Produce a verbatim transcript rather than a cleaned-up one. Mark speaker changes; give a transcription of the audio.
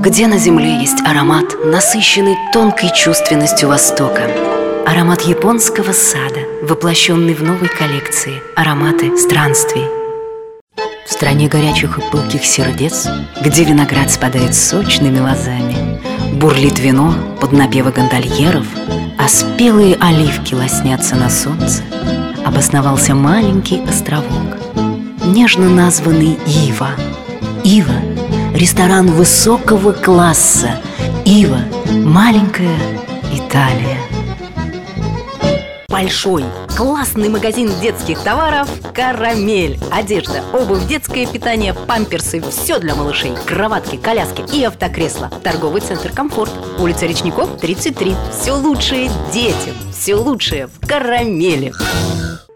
Speaker 1: Где на земле есть аромат, насыщенный тонкой чувственностью Востока? Аромат японского сада, воплощенный в новой коллекции «Ароматы странствий». В стране горячих и пылких сердец, где виноград спадает сочными лозами, бурлит вино под напевы гондольеров, а спелые оливки лоснятся на солнце, обосновался маленький островок, нежно названный Ива. Ива – ресторан высокого класса. Ива – маленькая Италия. Большой, классный магазин детских товаров «Карамель». Одежда, обувь, детское питание, памперсы, все для малышей. Кроватки, коляски и автокресла. Торговый центр «Комфорт». Улица Речников, тридцать три. Все лучшее детям, все лучшее в «Карамели».